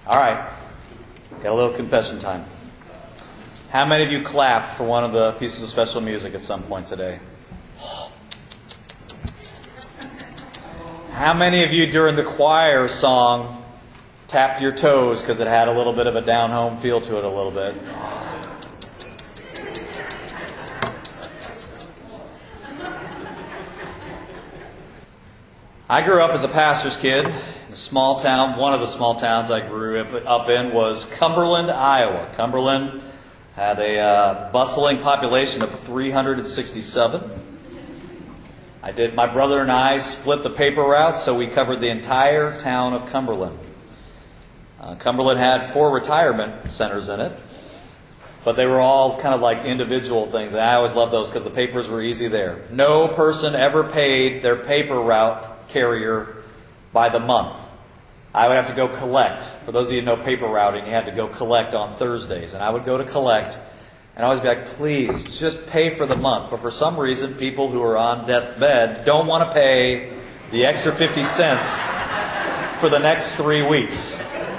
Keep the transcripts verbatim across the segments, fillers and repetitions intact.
All right. Got a little confession time. How many of you clapped for one of the pieces of special music at some point today? How many of you during the choir song tapped your toes because it had a little bit of a down-home feel to it a little bit? I grew up as a pastor's kid in a small town. One of the small towns I grew up in was Cumberland, Iowa. Cumberland had a uh, bustling population of three hundred sixty-seven. I did. My brother and I split the paper route, so we covered the entire town of Cumberland. Uh, Cumberland had four retirement centers in it, but they were all kind of like individual things. And I always loved those because the papers were easy there. No person ever paid their paper route carrier by the month. I would have to go collect. For those of you who know paper routing, you had to go collect on Thursdays. And I would go to collect and always be like, please, just pay for the month. But for some reason, people who are on death's bed don't want to pay the extra fifty cents for the next three weeks.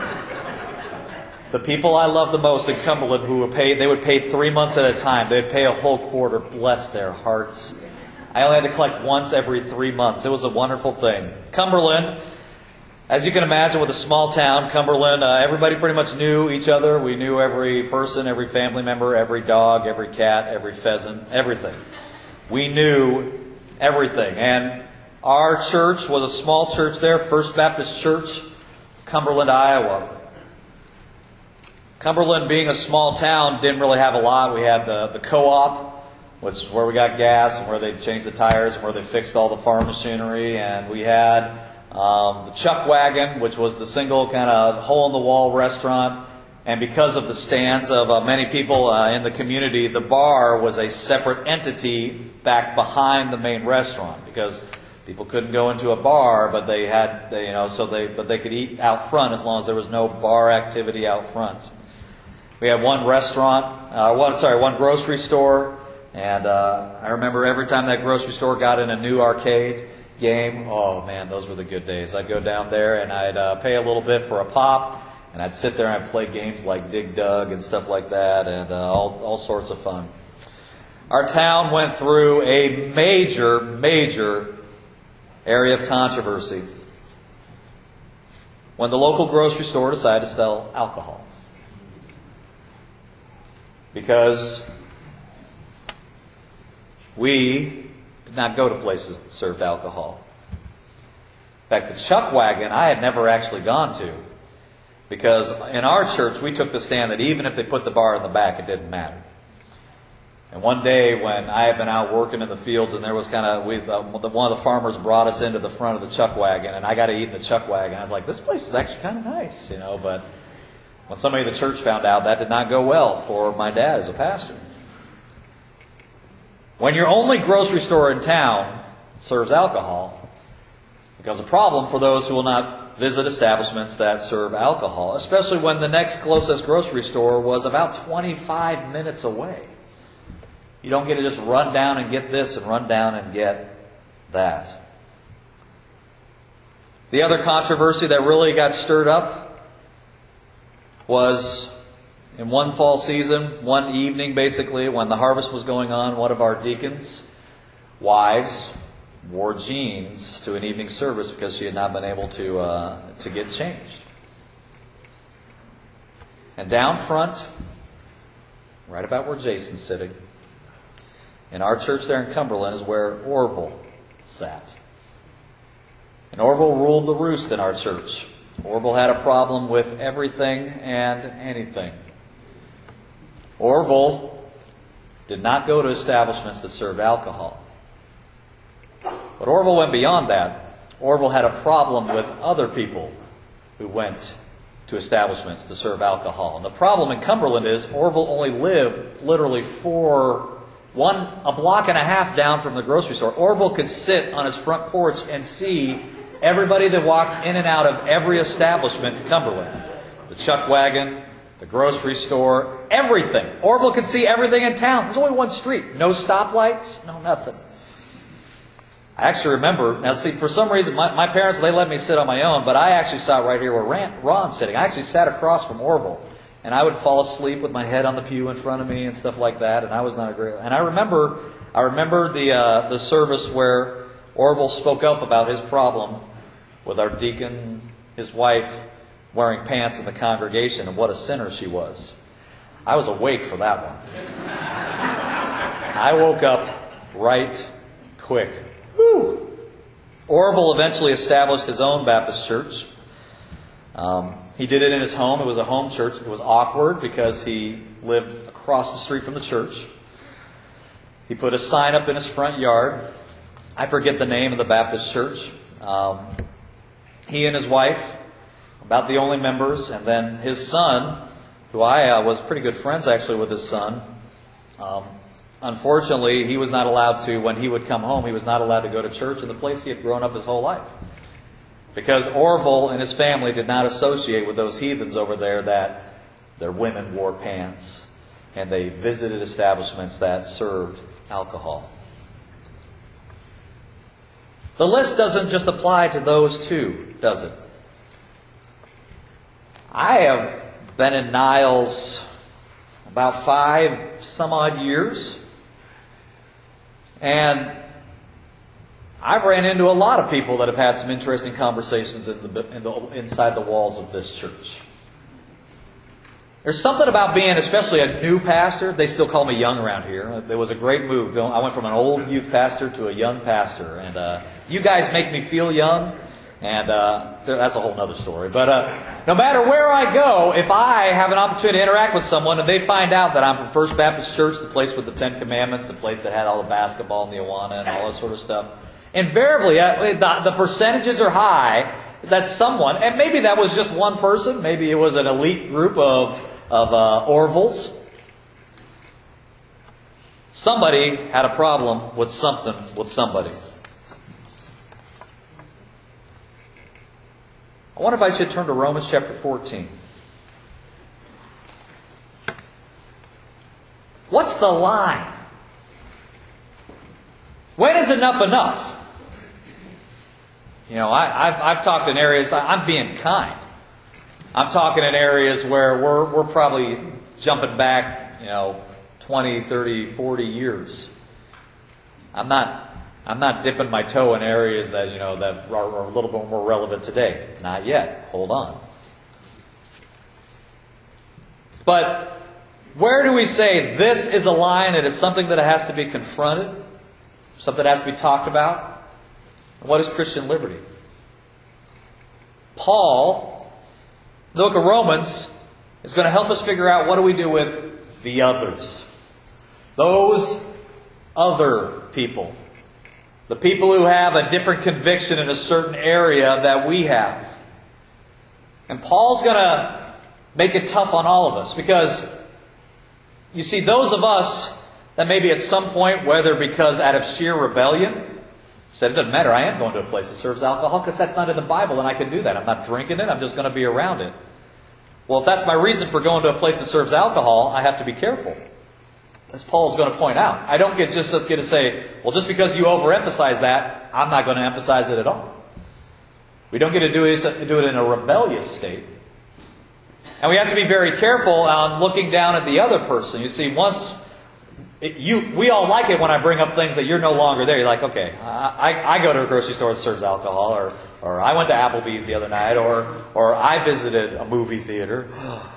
The people I love the most in Cumberland who would pay, they would pay three months at a time. They'd pay a whole quarter. Bless their hearts. I only had to collect once every three months. It was a wonderful thing. Cumberland, as you can imagine, with a small town, Cumberland, uh, everybody pretty much knew each other. We knew every person, every family member, every dog, every cat, every pheasant, everything. We knew everything. And our church was a small church there, First Baptist Church, Cumberland, Iowa. Cumberland, being a small town, didn't really have a lot. We had the, the co-op, which is where we got gas and where they changed the tires and where they fixed all the farm machinery. And we had um, the Chuck Wagon, which was the single kind of hole-in-the-wall restaurant. And because of the stands of uh, many people uh, in the community, the bar was a separate entity back behind the main restaurant because people couldn't go into a bar, but they had, they, you know, so they, but they could eat out front as long as there was no bar activity out front. We had one restaurant, uh, one sorry, one grocery store. And uh, I remember every time that grocery store got in a new arcade game, oh man, those were the good days. I'd go down there and I'd uh, pay a little bit for a pop, and I'd sit there and I'd play games like Dig Dug and stuff like that, and uh, all, all sorts of fun. Our town went through a major, major area of controversy when the local grocery store decided to sell alcohol. Because we did not go to places that served alcohol. In fact, the Chuck Wagon I had never actually gone to. Because in our church, we took the stand that even if they put the bar in the back, it didn't matter. And one day when I had been out working in the fields and there was kind of, we, uh, one of the farmers brought us into the front of the Chuck Wagon and I got to eat in the Chuck Wagon. I was like, this place is actually kind of nice, you know. But when somebody in the church found out, that did not go well for my dad as a pastor. When your only grocery store in town serves alcohol, it becomes a problem for those who will not visit establishments that serve alcohol, especially when the next closest grocery store was about twenty-five minutes away. You don't get to just run down and get this and run down and get that. The other controversy that really got stirred up was in one fall season, one evening basically, when the harvest was going on, one of our deacons' wives wore jeans to an evening service because she had not been able to uh, to get changed. And down front, right about where Jason's sitting, in our church there in Cumberland is where Orville sat. And Orville ruled the roost in our church. Orville had a problem with everything and anything. Orville did not go to establishments that served alcohol. But Orville went beyond that. Orville had a problem with other people who went to establishments to serve alcohol. And the problem in Cumberland is Orville only lived literally four, one, a block and a half down from the grocery store. Orville could sit on his front porch and see everybody that walked in and out of every establishment in Cumberland. The Chuck Wagon, the grocery store, everything. Orville could see everything in town. There's only one street. No stoplights, no nothing. I actually remember, now see, for some reason, my, my parents, they let me sit on my own, but I actually sat right here where Ron, Ron's sitting. I actually sat across from Orville. And I would fall asleep with my head on the pew in front of me and stuff like that, and I was not a great... And I remember I remember the uh, the service where Orville spoke up about his problem with our deacon, his wife, wearing pants in the congregation, and what a sinner she was. I was awake for that one. I woke up right quick. Whew. Orville eventually established his own Baptist church. Um, he did it in his home. It was a home church. It was awkward because he lived across the street from the church. He put a sign up in his front yard. I forget the name of the Baptist church. Um, he and his wife, about the only members, and then his son, who I uh, was pretty good friends actually with his son. Um, unfortunately, he was not allowed to, when he would come home, he was not allowed to go to church in the place he had grown up his whole life. Because Orville and his family did not associate with those heathens over there that their women wore pants and they visited establishments that served alcohol. The list doesn't just apply to those two, does it? I have been in Niles about five some odd years, and I've ran into a lot of people that have had some interesting conversations in the, in the, inside the walls of this church. There's something about being, especially a new pastor. They still call me young around here. There was a great move. I went from an old youth pastor to a young pastor. And uh, you guys make me feel young. And uh, that's a whole other story. But uh, no matter where I go, if I have an opportunity to interact with someone and they find out that I'm from First Baptist Church, the place with the Ten Commandments, the place that had all the basketball and the Awana and all that sort of stuff, invariably, the, the percentages are high that someone, and maybe that was just one person, maybe it was an elite group of, of uh, Orvilles. Somebody had a problem with something with somebody. I want to invite you to turn to Romans chapter fourteen. What's the line? When is enough enough? You know, I, I've, I've talked in areas, I'm being kind. I'm talking in areas where we're, we're probably jumping back, you know, twenty, thirty, forty years. I'm not, I'm not dipping my toe in areas that, you know, that are, are a little bit more relevant today. Not yet. Hold on. But where do we say this is a line? It is something that has to be confronted. Something that has to be talked about. What is Christian liberty? Paul, the book of Romans, is going to help us figure out what do we do with the others. Those other people. The people who have a different conviction in a certain area that we have. And Paul's going to make it tough on all of us. Because, you see, those of us that maybe at some point, whether because out of sheer rebellion, said it doesn't matter, I am going to a place that serves alcohol because that's not in the Bible and I can do that. I'm not drinking it, I'm just going to be around it. Well, if that's my reason for going to a place that serves alcohol, I have to be careful. As Paul's going to point out. I don't get just, just get to say, well, just because you overemphasize that, I'm not going to emphasize it at all. We don't get to do it, do it in a rebellious state. And we have to be very careful on looking down at the other person. You see, once... It, you, we all like it when I bring up things that you're no longer there. You're like, okay, I, I, I go to a grocery store that serves alcohol, or, or I went to Applebee's the other night, or, or I visited a movie theater.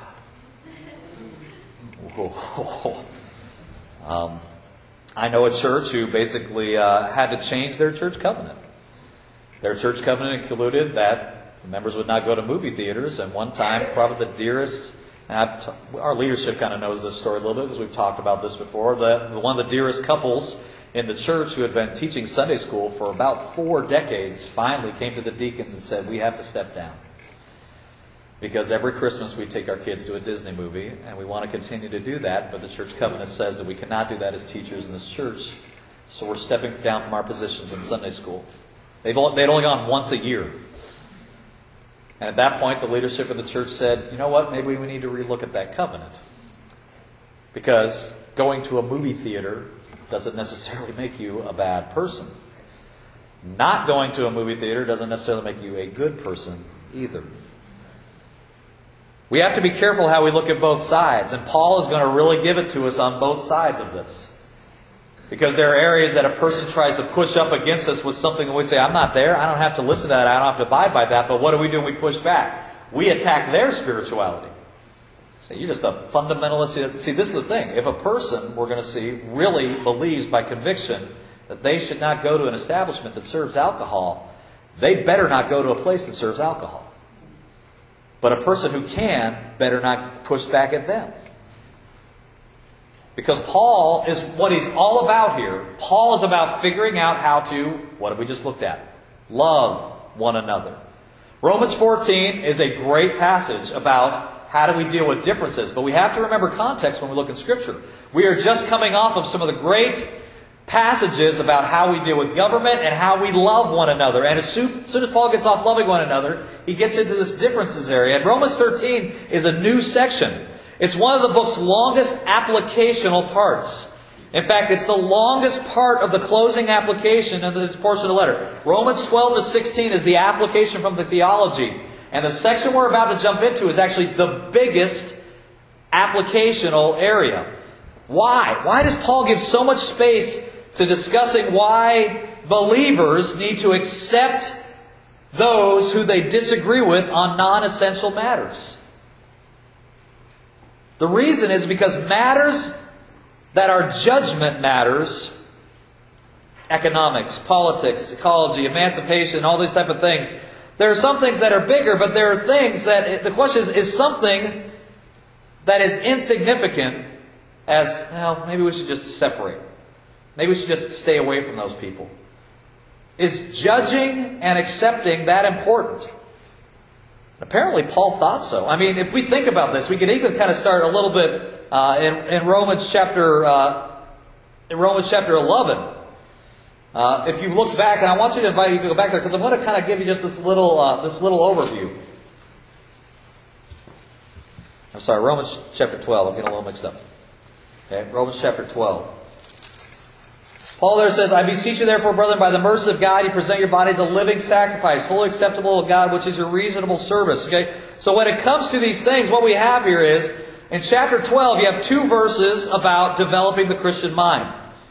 um, I know a church who basically uh, had to change their church covenant. Their church covenant included that the members would not go to movie theaters, and one time, probably the dearest... And t- our leadership kind of knows this story a little bit because we've talked about this before. The, one of the dearest couples in the church who had been teaching Sunday school for about four decades finally came to the deacons and said, we have to step down. Because every Christmas we take our kids to a Disney movie and we want to continue to do that, but the church covenant says that we cannot do that as teachers in this church. So we're stepping down from our positions in Sunday school. They've only, they'd only gone once a year. And at that point, the leadership of the church said, you know what, maybe we need to relook at that covenant. Because going to a movie theater doesn't necessarily make you a bad person. Not going to a movie theater doesn't necessarily make you a good person either. We have to be careful how we look at both sides, and Paul is going to really give it to us on both sides of this. Because there are areas that a person tries to push up against us with something, and we say, I'm not there, I don't have to listen to that, I don't have to abide by that, but what do we do when we push back? We attack their spirituality. So you're just a fundamentalist. See, this is the thing. If a person, we're going to see, really believes by conviction that they should not go to an establishment that serves alcohol, they better not go to a place that serves alcohol. But a person who can better not push back at them. Because Paul is what he's all about here. Paul is about figuring out how to, what have we just looked at? Love one another. Romans fourteen is a great passage about how do we deal with differences. But we have to remember context when we look in Scripture. We are just coming off of some of the great passages about how we deal with government and how we love one another. And as soon, as soon as Paul gets off loving one another, he gets into this differences area. And Romans thirteen is a new section. It's one of the book's longest applicational parts. In fact, it's the longest part of the closing application of this portion of the letter. Romans twelve to sixteen is the application from the theology. And the section we're about to jump into is actually the biggest applicational area. Why? Why does Paul give so much space to discussing why believers need to accept those who they disagree with on non-essential matters? The reason is because matters that are judgment matters, economics, politics, ecology, emancipation, all these type of things, there are some things that are bigger, but there are things that, the question is, is something that is insignificant as, well, maybe we should just separate. Maybe we should just stay away from those people. Is judging and accepting that important? Apparently Paul thought so. I mean, if we think about this, we could even kind of start a little bit uh, in, in Romans chapter uh, in Romans chapter eleven. Uh, if you look back, and I want you to invite you to go back there because I'm going to kind of give you just this little uh, this little overview. I'm sorry, Romans chapter twelve. I'm getting a little mixed up. Okay, Romans chapter twelve. Paul there says, I beseech you therefore, brethren, by the mercy of God, you present your bodies a living sacrifice, wholly acceptable to God, which is your reasonable service. Okay, so when it comes to these things, what we have here is, in chapter twelve, you have two verses about developing the Christian mind.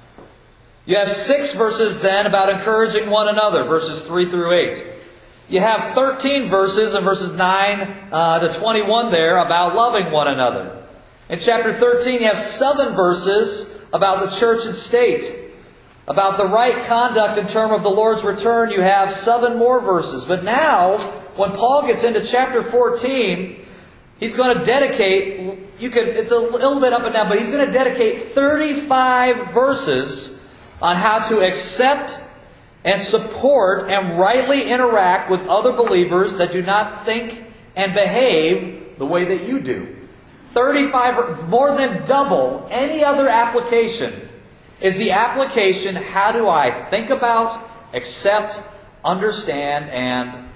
You have six verses then about encouraging one another, verses three through eight. You have thirteen verses in verses nine uh, to twenty-one there about loving one another. In chapter thirteen, you have seven verses about the church and state. About the right conduct in terms of the Lord's return, you have seven more verses. But now, when Paul gets into chapter fourteen, he's going to dedicate, you could, it's a little bit up and down, but he's going to dedicate thirty-five verses on how to accept and support and rightly interact with other believers that do not think and behave the way that you do. thirty-five, more than double any other application, is the application, how do I think about, accept, understand, and,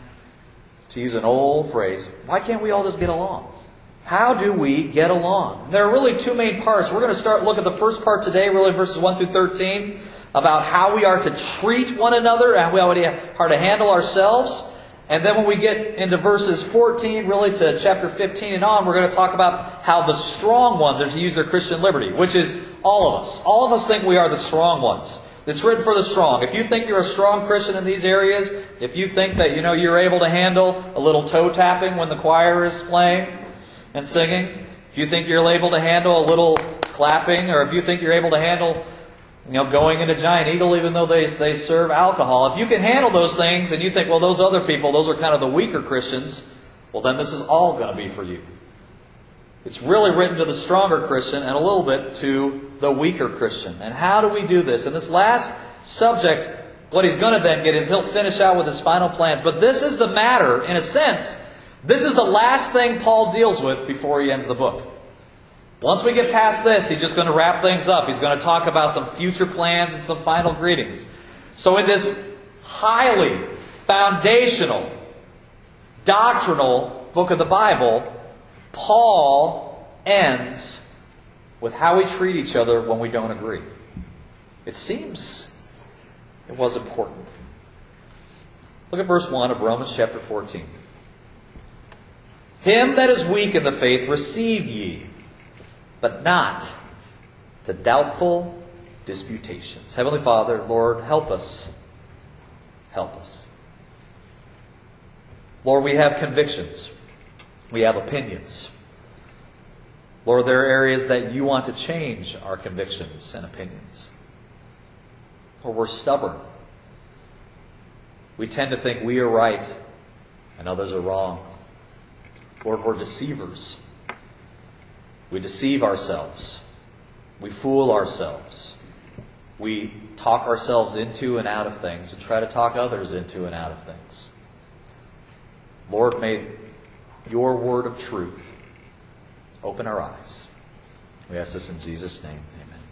to use an old phrase, why can't we all just get along? How do we get along? There are really two main parts. We're going to start look at the first part today, really verses one through thirteen, about how we are to treat one another and how we are to handle ourselves. And then when we get into verses fourteen, really to chapter fifteen and on, we're going to talk about how the strong ones are to use their Christian liberty, which is all of us. All of us think we are the strong ones. It's written for the strong. If you think you're a strong Christian in these areas, if you think that you know you're able to handle a little toe tapping when the choir is playing and singing, if you think you're able to handle a little clapping, or if you think you're able to handle you know, going into Giant Eagle even though they, they serve alcohol. If you can handle those things and you think, well, those other people, those are kind of the weaker Christians, well, then this is all going to be for you. It's really written to the stronger Christian and a little bit to the weaker Christian. And how do we do this? And this last subject, what he's going to then get is he'll finish out with his final plans. But this is the matter, in a sense, this is the last thing Paul deals with before he ends the book. Once we get past this, he's just going to wrap things up. He's going to talk about some future plans and some final greetings. So in this highly foundational, doctrinal book of the Bible, Paul ends with how we treat each other when we don't agree. It seems it was important. Look at verse one of Romans chapter fourteen. Him that is weak in the faith receive ye, but not to doubtful disputations. Heavenly Father, Lord, help us. Help us. Lord, we have convictions. We have opinions. Lord, there are areas that you want to change our convictions and opinions. Lord, we're stubborn. We tend to think we are right and others are wrong. Lord, we're deceivers. We deceive ourselves. We fool ourselves. We talk ourselves into and out of things and try to talk others into and out of things. Lord, may your word of truth open our eyes. We ask this in Jesus' name. Amen.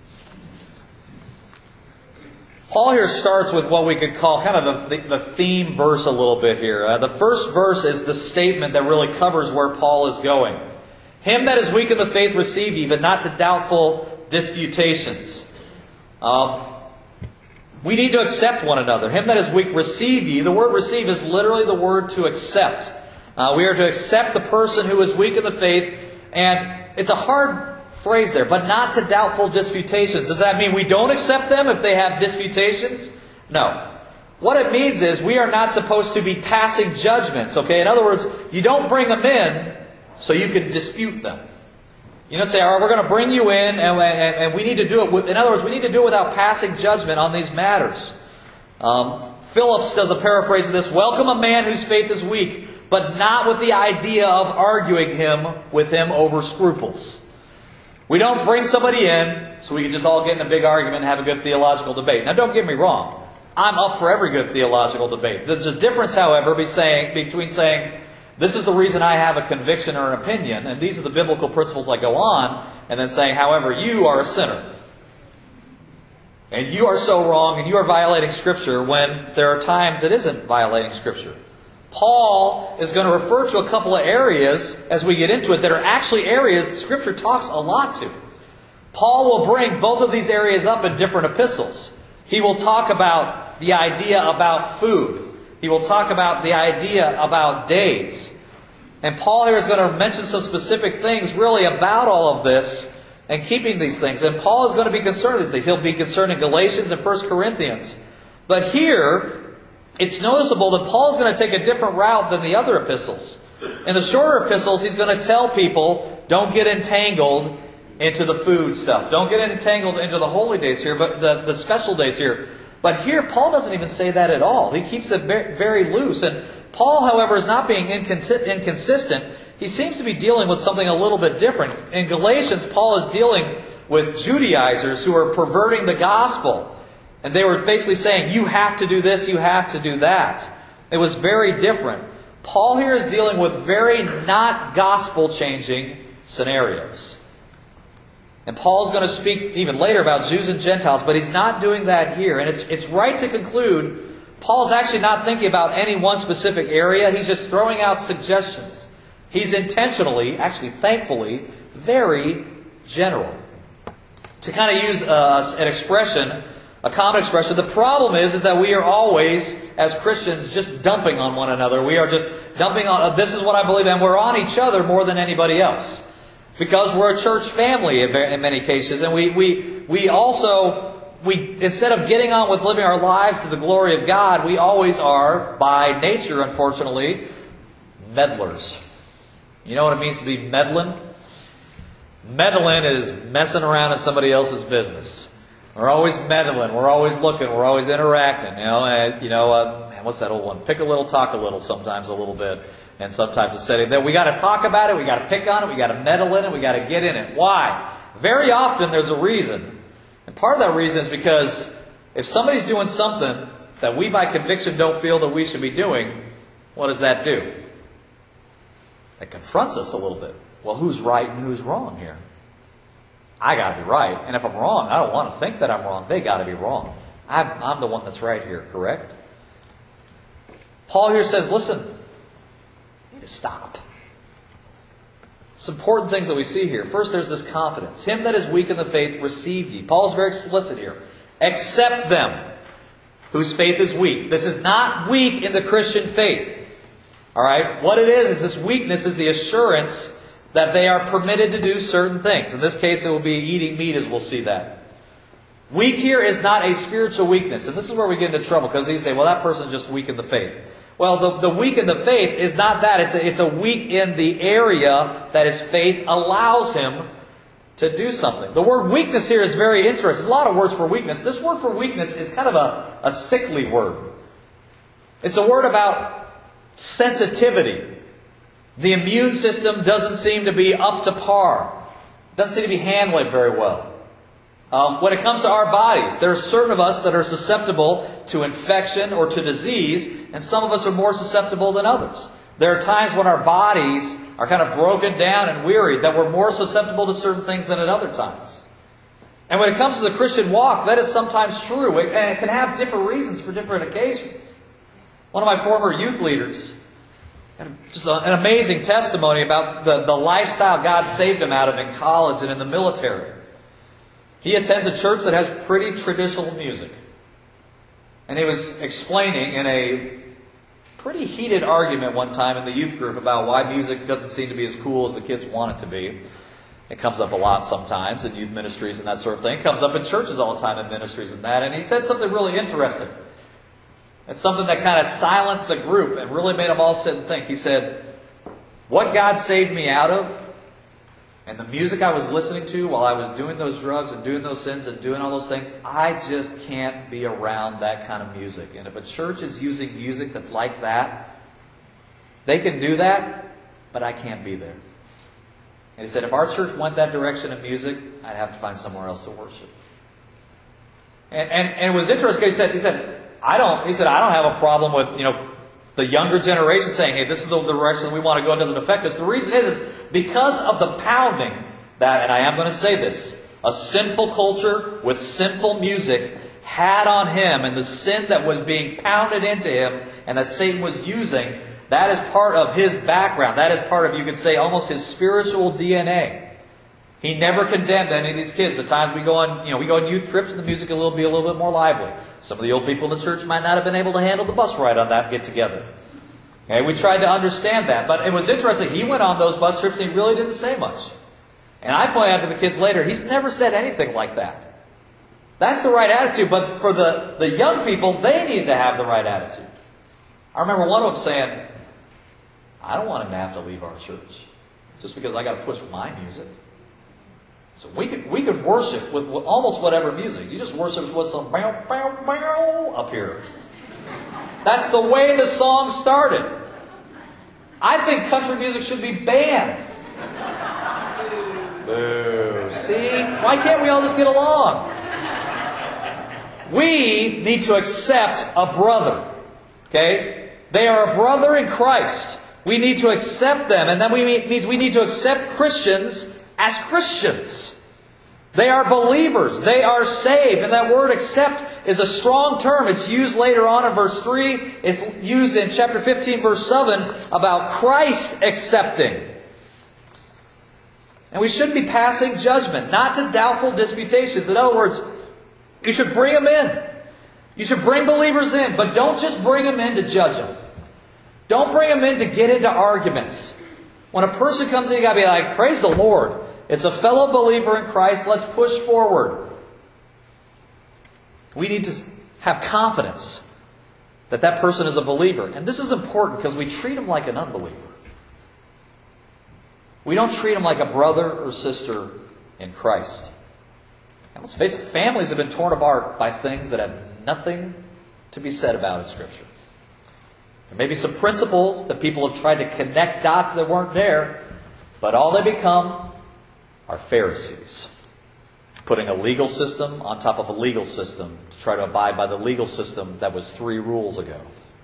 Paul here starts with what we could call kind of the, the theme verse a little bit here. Uh, the first verse is the statement that really covers where Paul is going. Him that is weak in the faith receive ye, but not to doubtful disputations. Um, we need to accept one another. Him that is weak receive ye. The word receive is literally the word to accept. Uh, we are to accept the person who is weak in the faith. And it's a hard phrase there, but not to doubtful disputations. Does that mean we don't accept them if they have disputations? No. What it means is we are not supposed to be passing judgments. Okay? In other words, you don't bring them in so you can dispute them. You don't say, all right, we're going to bring you in and, and, and we need to do it. With, in other words, we need to do it without passing judgment on these matters. Um, Phillips does a paraphrase of this. Welcome a man whose faith is weak, but not with the idea of arguing him with him over scruples. We don't bring somebody in so we can just all get in a big argument and have a good theological debate. Now don't get me wrong. I'm up for every good theological debate. There's a difference, however, be saying, between saying, this is the reason I have a conviction or an opinion, and these are the biblical principles I go on, and then saying, however, you are a sinner. And you are so wrong, and you are violating Scripture when there are times it isn't violating Scripture. Paul is going to refer to a couple of areas as we get into it that are actually areas that Scripture talks a lot to. Paul will bring both of these areas up in different epistles. He will talk about the idea about food. He will talk about the idea about days. And Paul here is going to mention some specific things really about all of this and keeping these things. And Paul is going to be concerned with these things. He'll be concerned in Galatians and First Corinthians. But here, it's noticeable that Paul is going to take a different route than the other epistles. In the shorter epistles, he's going to tell people, don't get entangled into the food stuff. Don't get entangled into the holy days here, but the, the special days here. But here, Paul doesn't even say that at all. He keeps it very, very loose. And Paul, however, is not being inconsistent. He seems to be dealing with something a little bit different. In Galatians, Paul is dealing with Judaizers who are perverting the gospel. And they were basically saying, you have to do this, you have to do that. It was very different. Paul here is dealing with very not gospel-changing scenarios. And Paul's going to speak even later about Jews and Gentiles, but he's not doing that here. And it's, it's right to conclude, Paul's actually not thinking about any one specific area. He's just throwing out suggestions. He's intentionally, actually thankfully, very general. To kind of use uh, an expression, a common expression, the problem is, is that we are always, as Christians, just dumping on one another. We are just dumping on, this is what I believe, and we're on each other more than anybody else. Because we're a church family in many cases, and we we we also, we instead of getting on with living our lives to the glory of God, we always are, by nature, unfortunately, meddlers. You know what it means to be meddling? Meddling is messing around in somebody else's business. We're always meddling. We're always looking. We're always interacting. You know, and, you know, uh, man, what's that old one? Pick a little, talk a little. Sometimes a little bit, and sometimes a setting. Then we got to talk about it. We got to pick on it. We got to meddle in it. We got to get in it. Why? Very often there's a reason, and part of that reason is because if somebody's doing something that we, by conviction, don't feel that we should be doing, what does that do? It confronts us a little bit. Well, who's right and who's wrong here? I got to be right. And if I'm wrong, I don't want to think that I'm wrong. They got to be wrong. I'm, I'm the one that's right here, correct? Paul here says, listen, you need to stop. Some important things that we see here. First, there's this confidence. Him that is weak in the faith, receive ye. Paul's very explicit here. Accept them. whose faith is weak. This is not weak in the Christian faith. All right? What it is, is this weakness is the assurance that they are permitted to do certain things. In this case, it will be eating meat, as we'll see that. Weak here is not a spiritual weakness. And this is where we get into trouble, because they say, well, that person's just weak in the faith. Well, the, the weak in the faith is not that. It's a, it's a weak in the area that his faith allows him to do something. The word weakness here is very interesting. There's a lot of words for weakness. This word for weakness is kind of a, a sickly word. It's a word about sensitivity. The immune system doesn't seem to be up to par. Doesn't seem to be handling it very well. Um, when it comes to our bodies, there are certain of us that are susceptible to infection or to disease, and some of us are more susceptible than others. There are times when our bodies are kind of broken down and wearied, that we're more susceptible to certain things than at other times. And when it comes to the Christian walk, that is sometimes true, and it can have different reasons for different occasions. One of my former youth leaders, just an amazing testimony about the, the lifestyle God saved him out of in college and in the military. He attends a church that has pretty traditional music. And he was explaining in a pretty heated argument one time in the youth group about why music doesn't seem to be as cool as the kids want it to be. It comes up a lot sometimes in youth ministries and that sort of thing. It comes up in churches all the time in ministries and that. And he said something really interesting. It's something that kind of silenced the group and really made them all sit and think. He said, what God saved me out of, and the music I was listening to while I was doing those drugs and doing those sins and doing all those things, I just can't be around that kind of music. And if a church is using music that's like that, they can do that, but I can't be there. And he said, if our church went that direction in music, I'd have to find somewhere else to worship. And, and, and it was interesting. He said, he said, I don't, he said, I don't have a problem with, you know, the younger generation saying, hey, this is the direction we want to go, it doesn't affect us. The reason is, is because of the pounding that, and I am going to say this, a sinful culture with sinful music had on him, and the sin that was being pounded into him and that Satan was using, that is part of his background. That is part of, you could say, almost his spiritual D N A. He never condemned any of these kids. The times we go on, you know, we go on youth trips and the music will be a little bit more lively. Some of the old people in the church might not have been able to handle the bus ride on that get together. Okay, we tried to understand that. But it was interesting. He went on those bus trips and he really didn't say much. And I pointed out to the kids later, he's never said anything like that. That's the right attitude. But for the, the young people, they needed to have the right attitude. I remember one of them saying, I don't want him to have to leave our church just because I got to push my music. So we could we could worship with almost whatever music. You just worship with some bow, bow, bow up here. That's the way the song started. I think country music should be banned. Boo. See? Why can't we all just get along? We need to accept a brother. Okay? They are a brother in Christ. We need to accept them. And then we need, we need to accept Christians as Christians. They are believers. They are saved. And that word accept is a strong term. It's used later on in verse three. It's used in chapter fifteen, verse seven, about Christ accepting. And we shouldn't be passing judgment, not to doubtful disputations. In other words, you should bring them in. You should bring believers in, but don't just bring them in to judge them. Don't bring them in to get into arguments. When a person comes in, you got to be like, praise the Lord. It's a fellow believer in Christ. Let's push forward. We need to have confidence that that person is a believer. And this is important because we treat them like an unbeliever. We don't treat them like a brother or sister in Christ. And let's face it, families have been torn apart by things that have nothing to be said about in Scripture. There may be some principles that people have tried to connect dots that weren't there, but all they become are Pharisees. Putting a legal system on top of a legal system to try to abide by the legal system that was three rules ago.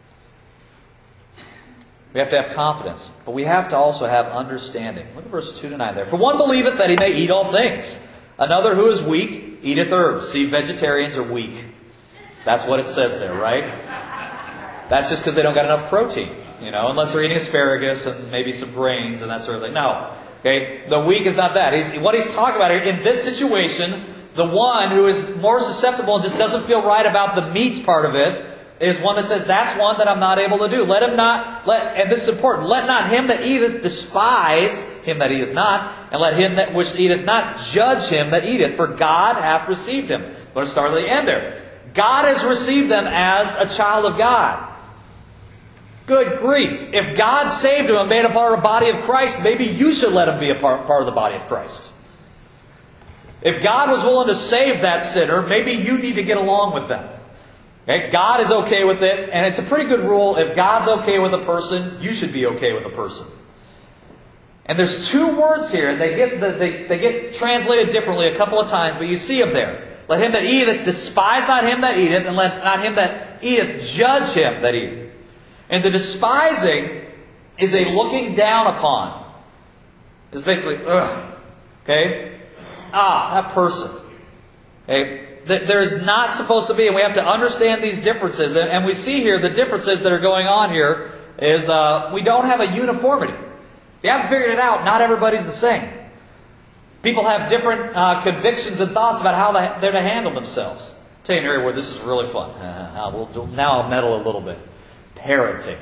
We have to have confidence, but we have to also have understanding. Look at verse two to nine there. For one believeth that he may eat all things. Another who is weak eateth herbs. See, vegetarians are weak. That's what it says there, right? That's just because they don't got enough protein, you know, unless they're eating asparagus and maybe some grains and that sort of thing. No. Okay, the weak is not that. He's, what he's talking about here, in this situation, The one who is more susceptible and just doesn't feel right about the meats part of it is one that says, that's one that I'm not able to do. Let him not, let, and this is important, let not him that eateth despise him that eateth not, and let him that which eateth not judge him that eateth, for God hath received him. I'm going to start at the end there. God has received them as a child of God. Good grief. If God saved him and made him part of the body of Christ, maybe you should let him be a part, part of the body of Christ. If God was willing to save that sinner, maybe you need to get along with them. Okay? God is okay with it, and it's a pretty good rule. If God's okay with a person, you should be okay with a person. And there's two words here, and they get, they, they get translated differently a couple of times, but you see them there. Let him that eateth despise not him that eateth, and let not him that eateth judge him that eateth. And the despising is a looking down upon. It's basically, ugh. Okay? Ah, that person. Okay? There is not supposed to be, and we have to understand these differences. And we see here the differences that are going on here is uh, we don't have a uniformity. If you haven't figured it out, not everybody's the same. People have different uh, convictions and thoughts about how they're to handle themselves. I'll tell you an area where this is really fun. Uh, we'll, now I'll meddle a little bit. Parenting.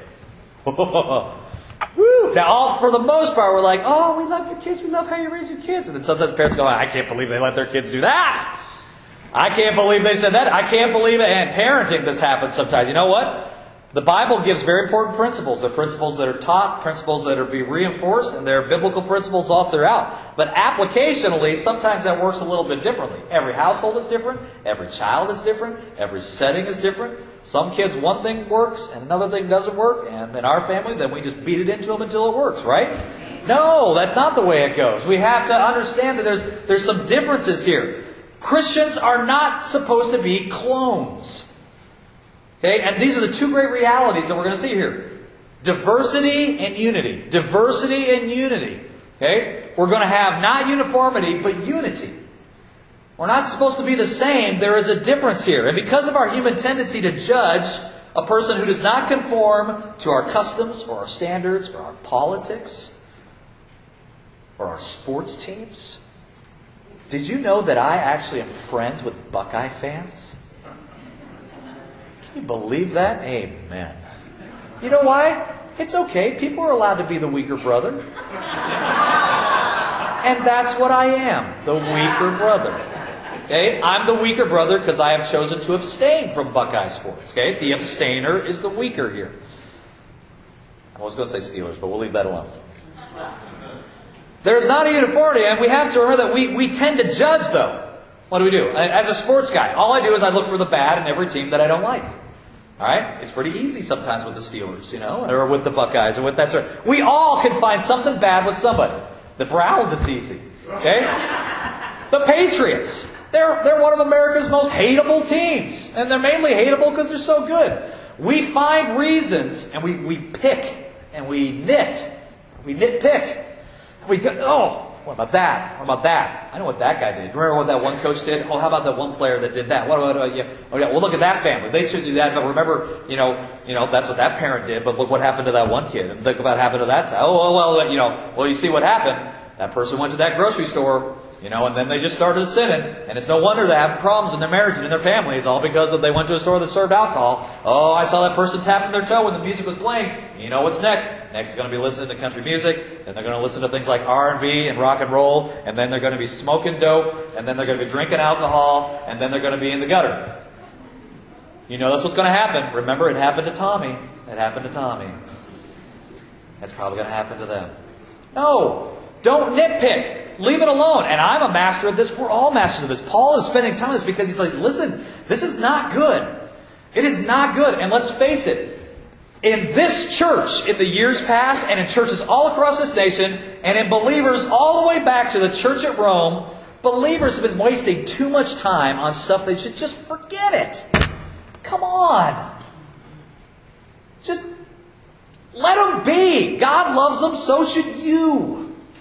Woo! Now, all, for the most part, we're like, oh, we love your kids. We love how you raise your kids. And then sometimes parents go, I can't believe they let their kids do that. I can't believe they said that. I can't believe it. And parenting, this happens sometimes. You know what? The Bible gives very important principles. They're principles that are taught, principles that are be reinforced, and they're biblical principles all throughout. But applicationally, sometimes that works a little bit differently. Every household is different. Every child is different. Every setting is different. Some kids, one thing works and another thing doesn't work. And in our family, then we just beat it into them until it works, right? No, that's not the way it goes. We have to understand that there's, there's some differences here. Christians are not supposed to be clones. Okay, and these are the two great realities that we're going to see here. Diversity and unity. Diversity and unity. Okay? We're going to have not uniformity, but unity. We're not supposed to be the same. There is a difference here. And because of our human tendency to judge a person who does not conform to our customs or our standards or our politics or our sports teams. Did you know that I actually am friends with Buckeye fans? Can you believe that? Amen. You know why? It's okay. People are allowed to be the weaker brother. And that's what I am. The weaker brother. Okay? I'm the weaker brother because I have chosen to abstain from Buckeye sports. Okay? The abstainer is the weaker here. I was going to say Steelers, but we'll leave that alone. There's not a uniformity, and we have to remember that we, we tend to judge, though. What do we do? As a sports guy, all I do is I look for the bad in every team that I don't like. All right? It's pretty easy sometimes with the Steelers, you know, or with the Buckeyes, or with that sort of. We all can find something bad with somebody. The Browns, it's easy. Okay? The Patriots. They're, they're one of America's most hateable teams. And they're mainly hateable because they're so good. We find reasons, and we, we pick, and we nit. We nitpick. We go, oh, what about that? What about that? I know what that guy did. Remember what that one coach did? Oh, how about that one player that did that? What about, uh, yeah. Oh, yeah, well, look at that family. They should do that. But remember, you know, you know, that's what that parent did. But look what happened to that one kid. And think about what happened to that time. Oh, well, you know, well, you see what happened. That person went to that grocery store, you know, and then they just started sinning. And it's no wonder they're having problems in their marriage and in their family. It's all because of they went to a store that served alcohol. Oh, I saw that person tapping their toe when the music was playing. You know what's next? Next they're going to be listening to country music. Then they're going to listen to things like R and B and rock and roll. And then they're going to be smoking dope. And then they're going to be drinking alcohol. And then they're going to be in the gutter. You know that's what's going to happen. Remember, it happened to Tommy. It happened to Tommy. That's probably going to happen to them. No! Don't nitpick. Leave it alone. And I'm a master of this. We're all masters of this. Paul is spending time on this because he's like, listen, this is not good. It is not good. And let's face it. In this church, in the years past, and in churches all across this nation, and in believers all the way back to the church at Rome, believers have been wasting too much time on stuff they should just forget it. Come on. Just let them be. God loves them, so should you.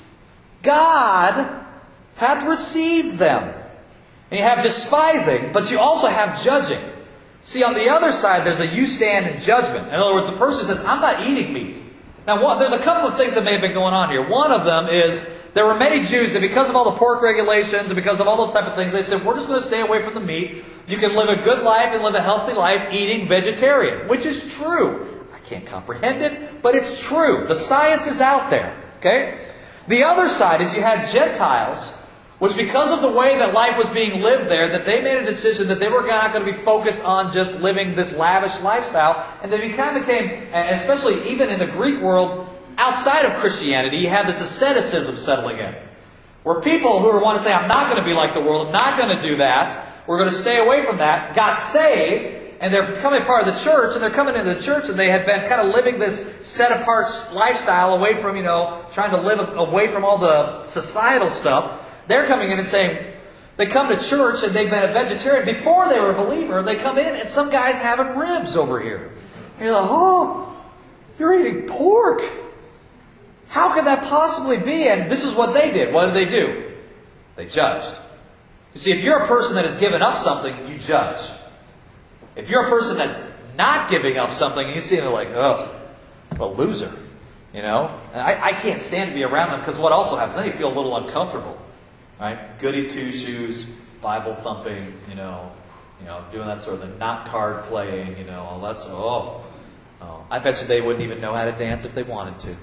God hath received them. And you have despising, but you also have judging. See, on the other side, there's a you stand in judgment. In other words, the person says, I'm not eating meat. Now, one, there's a couple of things that may have been going on here. One of them is there were many Jews that because of all the pork regulations and because of all those type of things, they said, we're just going to stay away from the meat. You can live a good life and live a healthy life eating vegetarian, which is true. I can't comprehend it, but it's true. The science is out there. Okay? The other side is you had Gentiles, which because of the way that life was being lived there, that they made a decision that they were not going to be focused on just living this lavish lifestyle. And they kind of became, especially even in the Greek world, outside of Christianity, you had this asceticism settling in. Where people who want to say, I'm not going to be like the world, I'm not going to do that, we're going to stay away from that, got saved, and they're becoming part of the church, and they're coming into the church, and they had been kind of living this set-apart lifestyle away from, you know, trying to live away from all the societal stuff. They're coming in and saying, they come to church, and they've been a vegetarian. Before they were a believer, they come in, and some guy's having ribs over here. And you're like, oh, you're eating pork. How could that possibly be? And this is what they did. What did they do? They judged. You see, if you're a person that has given up something, you judge. If you're a person that's not giving up something, you see them like, oh, a loser. You know? And I, I can't stand to be around them because what also happens, then you feel a little uncomfortable. Right? Goody two-shoes, Bible thumping, you know, you know, doing that sort of thing. Not card playing, you know, all that sort of, oh, oh. I bet you they wouldn't even know how to dance if they wanted to.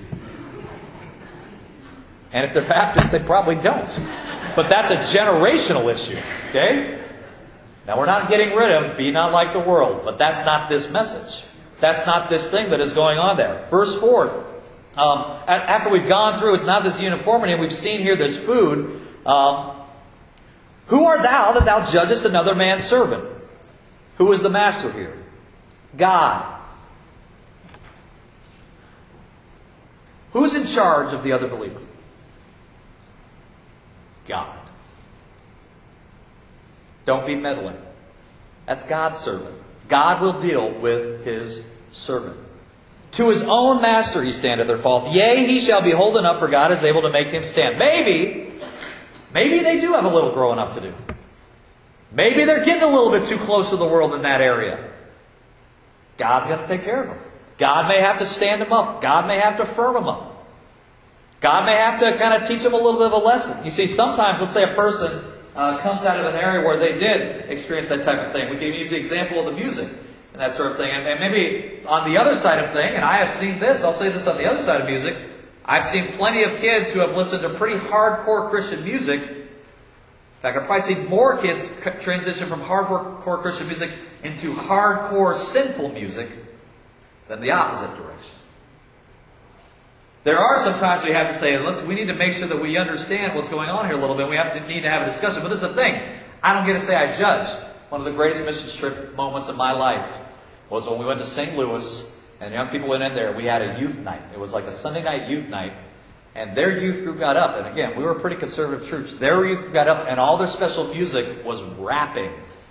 And if they're Baptists, they probably don't. But that's a generational issue. Okay? Now, we're not getting rid of be not like the world. But that's not this message. That's not this thing that is going on there. Verse four. Um, after we've gone through, it's not this uniformity, and we've seen here this food. Um, Who art thou that thou judgest another man's servant? Who is the master here? God. Who's in charge of the other believer? God. Don't be meddling. That's God's servant. God will deal with His servant. To his own master he standeth or falleth. Yea, he shall be holden up, for God is able to make him stand. Maybe, maybe they do have a little growing up to do. Maybe they're getting a little bit too close to the world in that area. God's going to take care of them. God may have to stand them up. God may have to firm them up. God may have to kind of teach them a little bit of a lesson. You see, sometimes, let's say a person uh, comes out of an area where they did experience that type of thing. We can use the example of the music and that sort of thing. And, and maybe on the other side of thing, and I have seen this, I'll say this on the other side of music, I've seen plenty of kids who have listened to pretty hardcore Christian music. In fact, I've probably seen more kids transition from hardcore Christian music into hardcore sinful music than the opposite direction. There are some times we have to say, listen, we need to make sure that we understand what's going on here a little bit. We have to need to have a discussion. But this is the thing. I don't get to say I judge. One of the greatest mission trip moments of my life was when we went to Saint Louis, and young people went in there. We had a youth night. It was like a Sunday night youth night. And their youth group got up. And again, we were a pretty conservative church. Their youth group got up, and all their special music was rapping.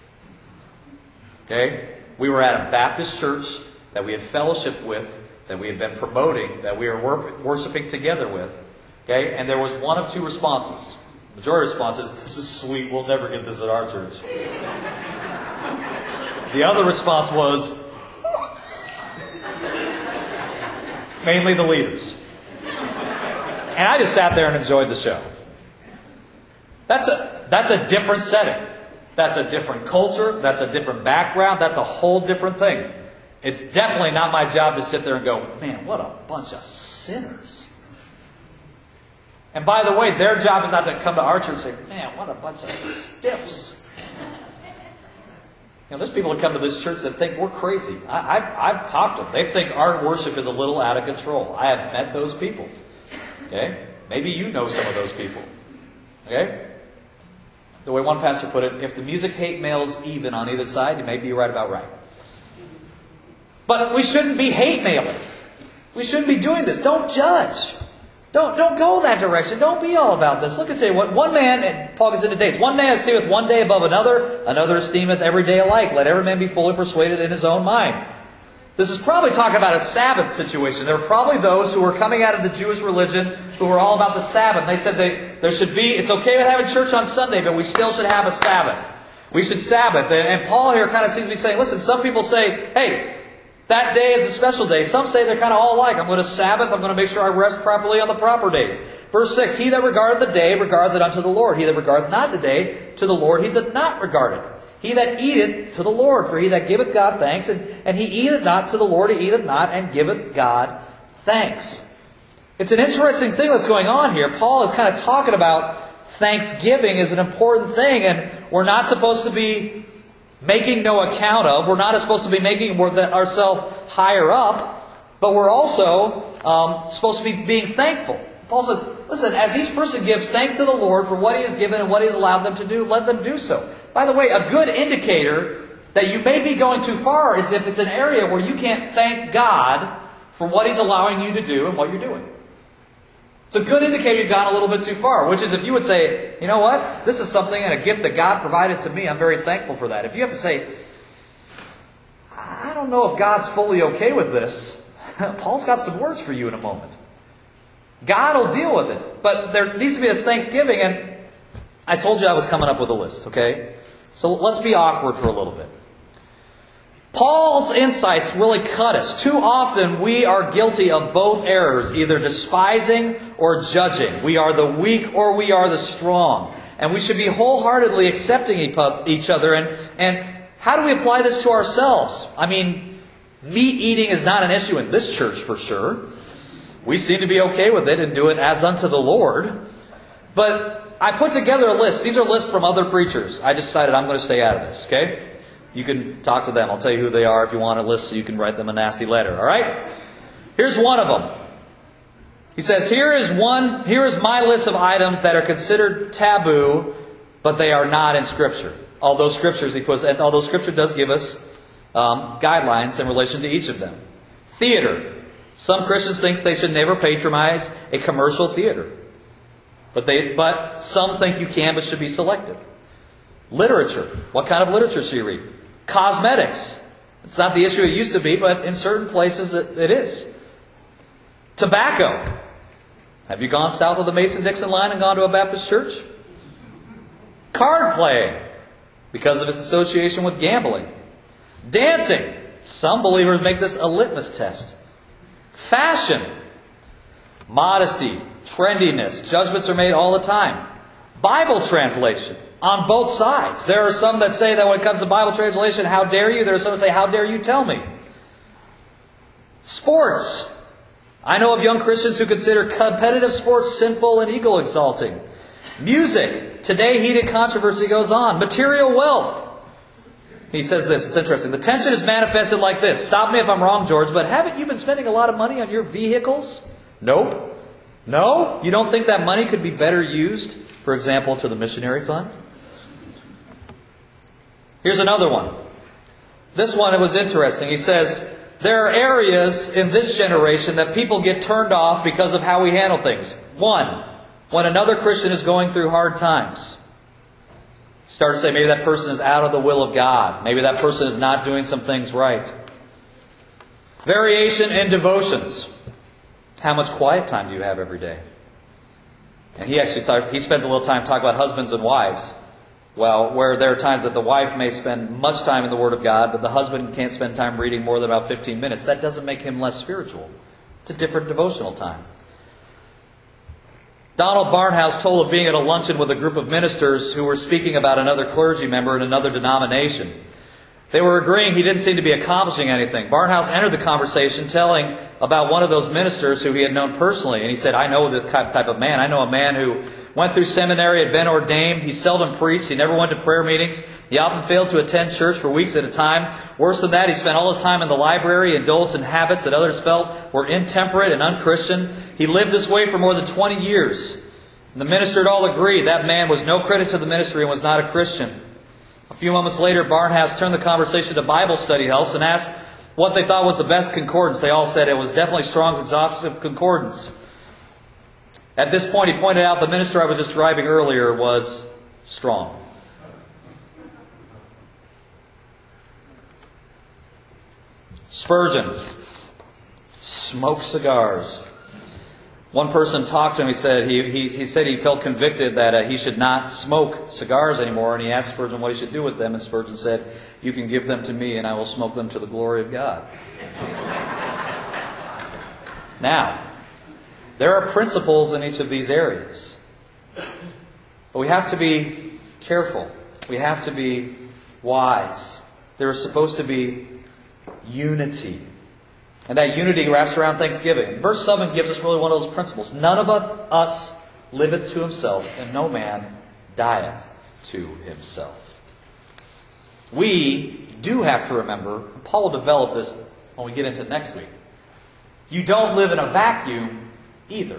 Okay? We were at a Baptist church that we had fellowship with, that we had been promoting, that we were worshiping together with. Okay? And there was one of two responses. The majority response is, this is sweet, we'll never get this at our church. The other response was, mainly the leaders. And I just sat there and enjoyed the show. That's a, that's a different setting. That's a different culture. That's a different background. That's a whole different thing. It's definitely not my job to sit there and go, man, what a bunch of sinners. And by the way, their job is not to come to our church and say, man, what a bunch of stiffs. You know, there's people that come to this church that think we're crazy. I, I've, I've talked to them. They think our worship is a little out of control. I have met those people. Okay? Maybe you know some of those people. Okay? The way one pastor put it, if the music hate mail's even on either side, you may be right about right. But we shouldn't be hate mailing. We shouldn't be doing this. Don't judge. Don't, don't go that direction. Don't be all about this. Look and say what one man, and Paul gets into dates, one man esteemeth one day above another, another esteemeth every day alike. Let every man be fully persuaded in his own mind. This is probably talking about a Sabbath situation. There were probably those who were coming out of the Jewish religion who were all about the Sabbath. They said they, there should be, it's okay with having church on Sunday, but we still should have a Sabbath. We should Sabbath. And Paul here kind of seems to be saying, listen, some people say, hey, That day is a special day. Some say they're kind of all alike. I'm going to Sabbath. I'm going to make sure I rest properly on the proper days. Verse six, he that regardeth the day regardeth it unto the Lord. He that regardeth not the day to the Lord, he doth not regard it. He that eateth to the Lord, for he that giveth God thanks, and, and he eateth not to the Lord, he eateth not, and giveth God thanks. It's an interesting thing that's going on here. Paul is kind of talking about thanksgiving is an important thing, and we're not supposed to be making no account of. We're not supposed to be making ourselves higher up, but we're also um, supposed to be being thankful. Paul says, listen, as each person gives thanks to the Lord for what He has given and what He has allowed them to do, let them do so. By the way, a good indicator that you may be going too far is if it's an area where you can't thank God for what He's allowing you to do and what you're doing. It's a good indicator you've gone a little bit too far, which is if you would say, you know what, this is something and a gift that God provided to me, I'm very thankful for that. If you have to say, I don't know if God's fully okay with this, Paul's got some words for you in a moment. God will deal with it. But there needs to be this thanksgiving, and I told you I was coming up with a list, okay? So let's be awkward for a little bit. Paul's insights really cut us. Too often we are guilty of both errors, either despising or judging. We are the weak or we are the strong. And we should be wholeheartedly accepting each other. And, and how do we apply this to ourselves? I mean, meat eating is not an issue in this church for sure. We seem to be okay with it and do it as unto the Lord. But I put together a list. These are lists from other preachers. I decided I'm going to stay out of this, okay? You can talk to them. I'll tell you who they are if you want a list so you can write them a nasty letter, all right? Here's one of them. He says, here is one, here is my list of items that are considered taboo, but they are not in Scripture. Although Scriptures, he puts, and although Scripture does give us um, guidelines in relation to each of them. Theater. Some Christians think they should never patronize a commercial theater. But they, but some think you can, but should be selective. Literature. What kind of literature should you read? Cosmetics. It's not the issue it used to be, but in certain places it, it is. Tobacco. Have you gone south of the Mason-Dixon line and gone to a Baptist church? Card playing, because of its association with gambling. Dancing. Some believers make this a litmus test. Fashion. Modesty. Trendiness. Judgments are made all the time. Bible translation. On both sides. There are some that say that when it comes to Bible translation, how dare you? There are some that say, how dare you tell me? Sports. I know of young Christians who consider competitive sports sinful and ego-exalting. Music. Today heated controversy goes on. Material wealth. He says this, it's interesting. The tension is manifested like this. Stop me if I'm wrong, George, but haven't you been spending a lot of money on your vehicles? Nope. No? You don't think that money could be better used, for example, to the missionary fund? Here's another one. This one, it was interesting. He says, there are areas in this generation that people get turned off because of how we handle things. One, when another Christian is going through hard times. Start to say maybe that person is out of the will of God. Maybe that person is not doing some things right. Variation in devotions. How much quiet time do you have every day? And he actually talk, he spends a little time talking about husbands and wives. Well, where there are times that the wife may spend much time in the Word of God, but the husband can't spend time reading more than about fifteen minutes. That doesn't make him less spiritual. It's a different devotional time. Donald Barnhouse told of being at a luncheon with a group of ministers who were speaking about another clergy member in another denomination. They were agreeing he didn't seem to be accomplishing anything. Barnhouse entered the conversation telling about one of those ministers who he had known personally. And he said, I know the type of man. I know a man who went through seminary, had been ordained. He seldom preached. He never went to prayer meetings. He often failed to attend church for weeks at a time. Worse than that, he spent all his time in the library, indulged in habits that others felt were intemperate and unchristian. He lived this way for more than twenty years. And the minister had all agreed that man was no credit to the ministry and was not a Christian. A few moments later, Barnhouse turned the conversation to Bible study helps and asked what they thought was the best concordance. They all said it was definitely Strong's Exhaustive Concordance. At this point, he pointed out the minister I was just driving earlier was Strong. Spurgeon. Smoke cigars. One person talked to him. He said he he, he said he felt convicted that uh, he should not smoke cigars anymore, and he asked Spurgeon what he should do with them, and Spurgeon said, "You can give them to me, and I will smoke them to the glory of God." Now, there are principles in each of these areas, but we have to be careful. We have to be wise. There is supposed to be unity. And that unity wraps around Thanksgiving. Verse seven gives us really one of those principles. None of us liveth to himself, and no man dieth to himself. We do have to remember, Paul will develop this when we get into next week. You don't live in a vacuum either.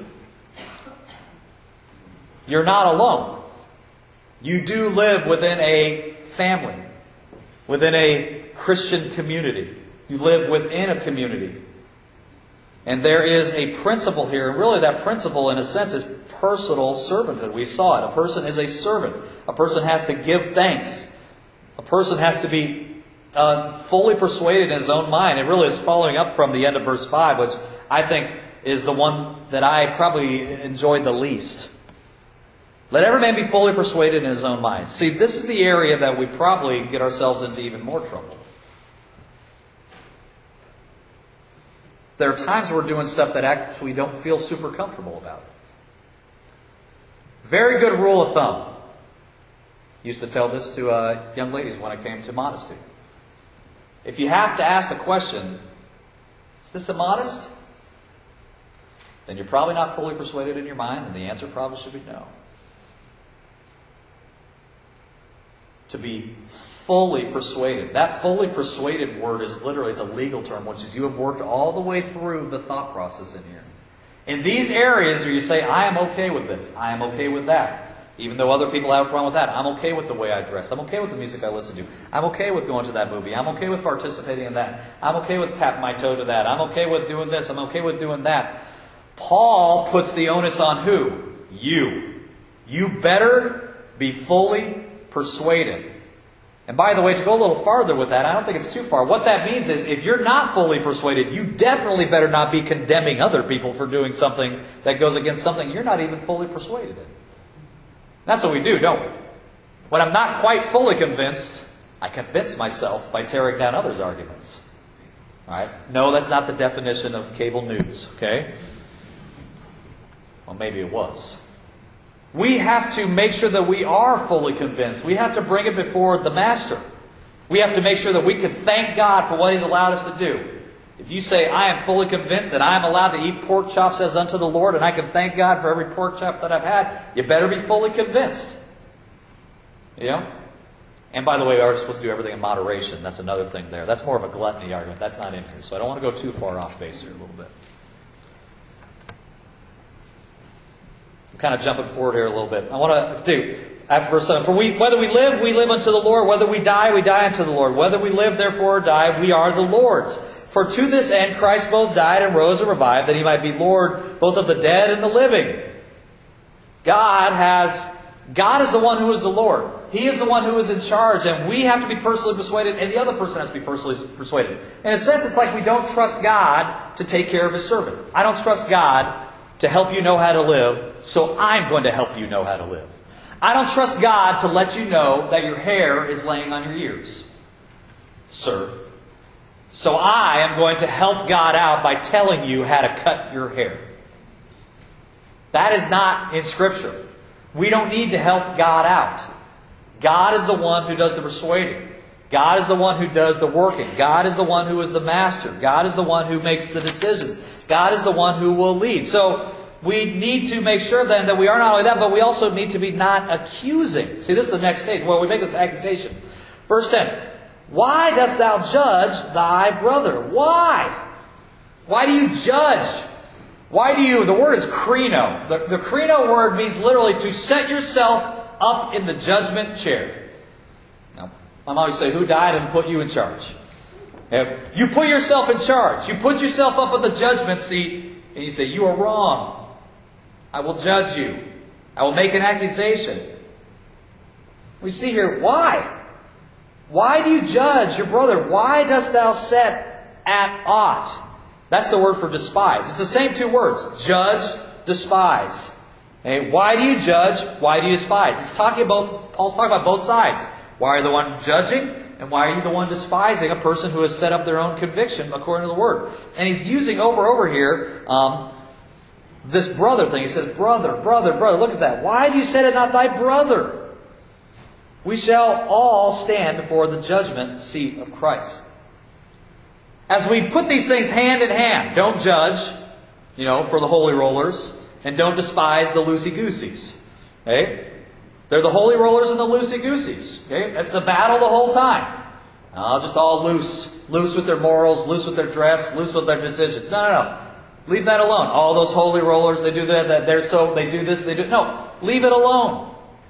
You're not alone. You do live within a family, within a Christian community. You live within a community. And there is a principle here. And really that principle, in a sense, is personal servanthood. We saw it. A person is a servant. A person has to give thanks. A person has to be uh, fully persuaded in his own mind. It really is following up from the end of verse five, which I think is the one that I probably enjoyed the least. Let every man be fully persuaded in his own mind. See, this is the area that we probably get ourselves into even more trouble. There are times we're doing stuff that actually we don't feel super comfortable about. Very good rule of thumb. Used to tell this to uh, young ladies when it came to modesty. If you have to ask the question, is this immodest? Then you're probably not fully persuaded in your mind, and the answer probably should be no. To be fully persuaded. That fully persuaded word is literally, it's a legal term, which is you have worked all the way through the thought process in here. In these areas where you say, I am okay with this, I am okay with that. Even though other people have a problem with that, I'm okay with the way I dress. I'm okay with the music I listen to. I'm okay with going to that movie. I'm okay with participating in that. I'm okay with tapping my toe to that. I'm okay with doing this. I'm okay with doing that. Paul puts the onus on who? You. You better be fully persuaded. And by the way, to go a little farther with that, I don't think it's too far. What that means is, if you're not fully persuaded, you definitely better not be condemning other people for doing something that goes against something you're not even fully persuaded in. That's what we do, don't we? When I'm not quite fully convinced, I convince myself by tearing down others' arguments. All right? No, that's not the definition of cable news, okay? Well, maybe it was. We have to make sure that we are fully convinced. We have to bring it before the Master. We have to make sure that we can thank God for what He's allowed us to do. If you say, I am fully convinced that I am allowed to eat pork chops as unto the Lord, and I can thank God for every pork chop that I've had, you better be fully convinced. You know? And by the way, we are supposed to do everything in moderation. That's another thing there. That's more of a gluttony argument. That's not in here. So I don't want to go too far off base here a little bit. I'm kind of jumping forward here a little bit. I want to do, after verse seven, for we, whether we live, we live unto the Lord. Whether we die, we die unto the Lord. Whether we live, therefore, or die, we are the Lord's. For to this end Christ both died and rose and revived, that He might be Lord both of the dead and the living. God has, God is the one who is the Lord. He is the one who is in charge, and we have to be personally persuaded, and the other person has to be personally persuaded. In a sense, it's like we don't trust God to take care of His servant. I don't trust God to help you know how to live, so I'm going to help you know how to live. I don't trust God to let you know that your hair is laying on your ears, sir. So I am going to help God out by telling you how to cut your hair. That is not in Scripture. We don't need to help God out. God is the one who does the persuading. God is the one who does the working. God is the one who is the master. God is the one who makes the decisions. God is the one who will lead. So we need to make sure then that we are not only that, but we also need to be not accusing. See, this is the next stage where we make this accusation. Verse ten. Why dost thou judge thy brother? Why? Why do you judge? Why do you, the word is krino. The, the krino word means literally to set yourself up in the judgment chair. Now, my mom used to say, who died and put you in charge? You put yourself in charge. You put yourself up in the judgment seat and you say, you are wrong. I will judge you. I will make an accusation. We see here, why? Why do you judge your brother? Why dost thou set at aught? That's the word for despise. It's the same two words. Judge despise. Okay? Why do you judge? Why do you despise? It's talking about, Paul's talking about both sides. Why are you the one judging? And why are you the one despising a person who has set up their own conviction according to the Word? And he's using over and over here um, this brother thing. He says, brother, brother, brother. Look at that. Why do you set it not thy brother? We shall all stand before the judgment seat of Christ. As we put these things hand in hand, don't judge, you know, for the holy rollers, and don't despise the loosey-gooseys. Okay? They're the holy rollers and the loosey-gooseys. Okay? That's the battle the whole time. Uh, just all loose. Loose with their morals, loose with their dress, loose with their decisions. No, no, no. Leave that alone. All those holy rollers, they do that, that they're so, they do this, they do... No, leave it alone.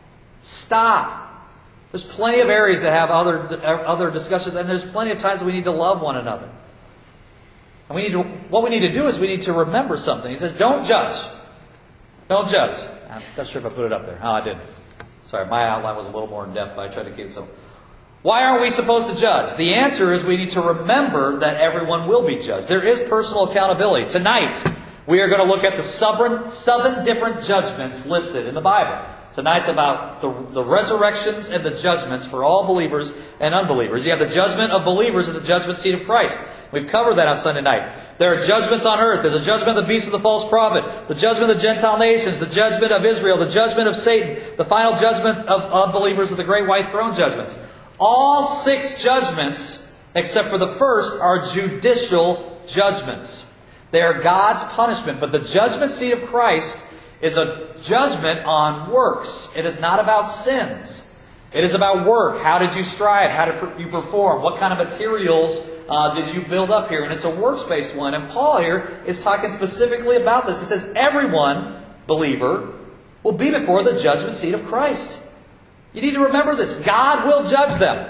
Stop. There's plenty of areas that have other other discussions, and there's plenty of times that we need to love one another. And we need to, what we need to do is we need to remember something. He says, don't judge. Don't judge. I'm not sure if I put it up there. Oh, I didn't. Sorry, my outline was a little more in depth, but I tried to keep it simple. Why aren't we supposed to judge? The answer is we need to remember that everyone will be judged. There is personal accountability. Tonight, we are going to look at the seven, seven different judgments listed in the Bible. Tonight's about the, the resurrections and the judgments for all believers and unbelievers. You have the judgment of believers at the judgment seat of Christ. We've covered that on Sunday night. There are judgments on earth. There's a judgment of the beast of the false prophet, the judgment of the Gentile nations, the judgment of Israel, the judgment of Satan, the final judgment of unbelievers of the great white throne judgments. All six judgments, except for the first, are judicial judgments. They are God's punishment. But the judgment seat of Christ is a judgment on works. It is not about sins. It is about work. How did you strive? How did you perform? What kind of materials uh, did you build up here? And it's a works-based one. And Paul here is talking specifically about this. He says everyone, believer, will be before the judgment seat of Christ. You need to remember this. God will judge them.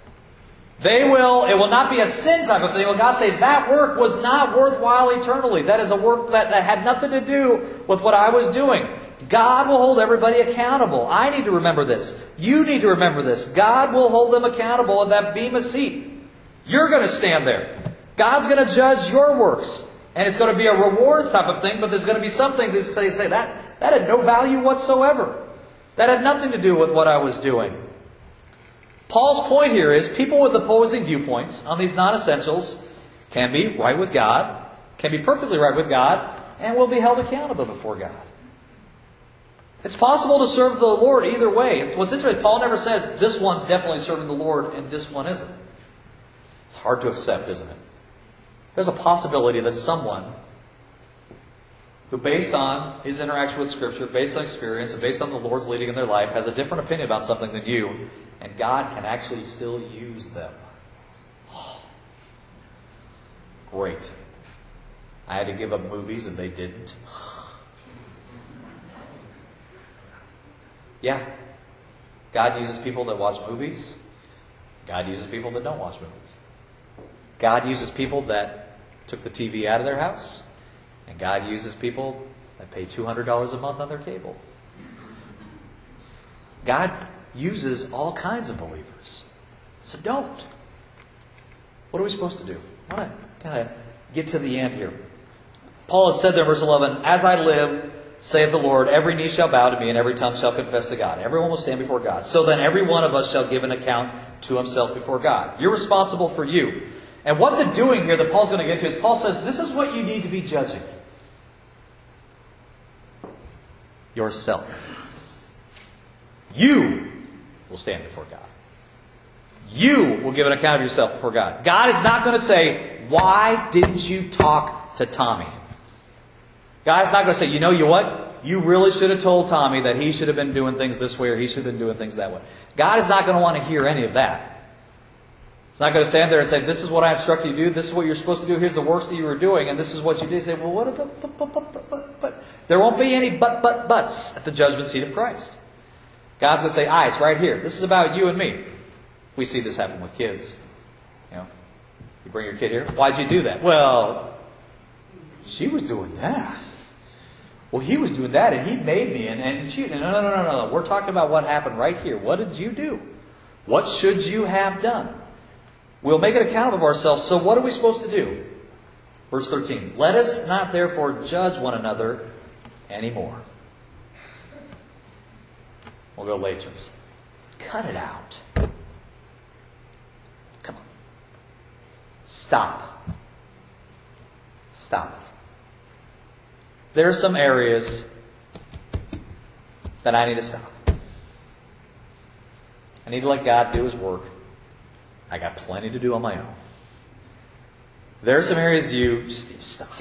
They will, it will not be a sin type of thing. Will God say, that work was not worthwhile eternally. That is a work that, that had nothing to do with what I was doing. God will hold everybody accountable. I need to remember this. You need to remember this. God will hold them accountable in that bema seat. You're going to stand there. God's going to judge your works. And it's going to be a rewards type of thing, but there's going to be some things that say, say that, that had no value whatsoever. That had nothing to do with what I was doing. Paul's point here is people with opposing viewpoints on these non-essentials can be right with God, can be perfectly right with God, and will be held accountable before God. It's possible to serve the Lord either way. What's interesting, Paul never says this one's definitely serving the Lord and this one isn't. It's hard to accept, isn't it? There's a possibility that someone who, based on his interaction with Scripture, based on experience, and based on the Lord's leading in their life, has a different opinion about something than you, and God can actually still use them. Oh, great. I had to give up movies and they didn't. Yeah. God uses people that watch movies. God uses people that don't watch movies. God uses people that took the T V out of their house. And God uses people that pay two hundred dollars a month on their cable. God uses all kinds of believers. So don't. What are we supposed to do? I want to kind of get to the end here. Paul has said there in verse eleven, as I live, saith the Lord, every knee shall bow to me, and every tongue shall confess to God. Everyone will stand before God. So then every one of us shall give an account to himself before God. You're responsible for you. And what the doing here that Paul's going to get to is Paul says, this is what you need to be judging. Yourself. You will stand before God. You will give an account of yourself before God. God is not going to say, why didn't you talk to Tommy? God is not going to say, you know you what? You really should have told Tommy that he should have been doing things this way or he should have been doing things that way. God is not going to want to hear any of that. He's not going to stand there and say, this is what I instructed you to do. This is what you're supposed to do. Here's the works that you were doing. And this is what you did. Say, well, what about, but, but, but, but, but, but. There won't be any but, but, buts at the judgment seat of Christ. God's going to say, ah, it's right here. This is about you and me. We see this happen with kids. You know, you bring your kid here. Why'd you do that? Well, she was doing that. Well, he was doing that and he made me. And, and she, no, no, no, no, no. We're talking about what happened right here. What did you do? What should you have done? We'll make an account of ourselves. So what are we supposed to do? Verse thirteen. Let us not therefore judge one another, anymore. We'll go late terms. Cut it out. Come on. Stop. Stop. There are some areas that I need to stop. I need to let God do His work. I got plenty to do on my own. There are some areas you just need to stop.